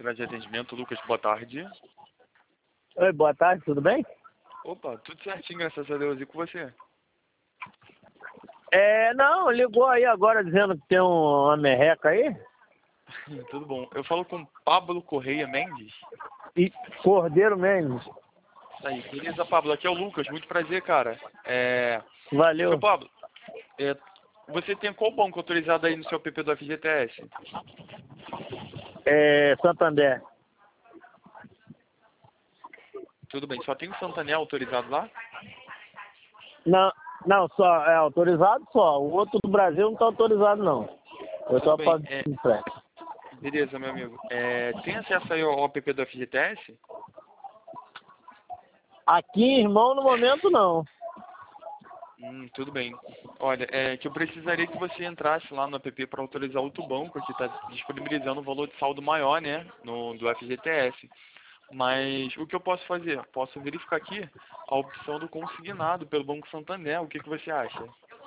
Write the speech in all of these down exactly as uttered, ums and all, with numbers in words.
central de atendimento. Lucas, boa tarde. Oi, boa tarde, tudo bem? Opa, tudo certinho, graças a Deus. E com você? É, não, ligou aí agora dizendo que tem um- uma merreca aí. Tudo bom. Eu falo com Pablo Correia Mendes. E Cordeiro Mendes. Isso aí, beleza, Pablo. Aqui é o Lucas, muito prazer, cara. É... Seu Valeu. Pablo, é... você tem qual banco autorizado aí no seu app do F G T S? É, Santander. Tudo bem, só tem o Santander autorizado lá? Não, não, só é autorizado só. O outro do Brasil não está autorizado não. Eu Tudo só bem, pago é... empréstimo. beleza, meu amigo. É... Tem acesso aí ao app do F G T S? Aqui, irmão, no momento não. Hum, tudo bem. Olha, é que eu precisaria que você entrasse lá no app para autorizar outro banco, que está disponibilizando um valor de saldo maior, né, no, do F G T S. Mas o que eu posso fazer? Posso verificar aqui a opção do consignado pelo Banco Santander. O que, que você acha?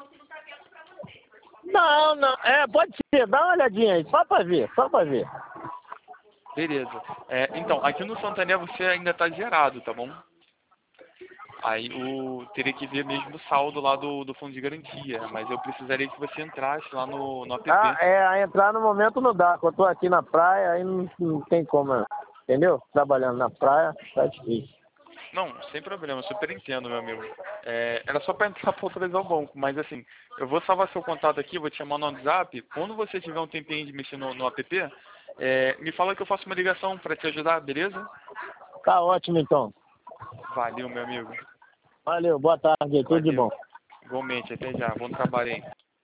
Não, não. É, pode ser. Dá uma olhadinha aí, só pra ver, só pra ver. Beleza. É, então, aqui no Santander você ainda está zerado, tá bom? Aí o teria que ver mesmo o saldo lá do, do fundo de garantia, mas eu precisaria que você entrasse lá no, no app. Ah, é, a entrar no momento não dá. Quando eu tô aqui na praia, aí não, não tem como, entendeu? Trabalhando na praia, tá difícil. Não, sem problema, super entendo, meu amigo. É, era só para entrar para autorizar o banco, mas assim, eu vou salvar seu contato aqui, vou te chamar no WhatsApp. Quando você tiver um tempinho de mexer no, no app, é, me fala que eu faço uma ligação para te ajudar, beleza? Tá ótimo então. Valeu, meu amigo. Valeu, boa tarde, tudo de Valeu. bom. Igualmente, até já. Bom trabalho aí.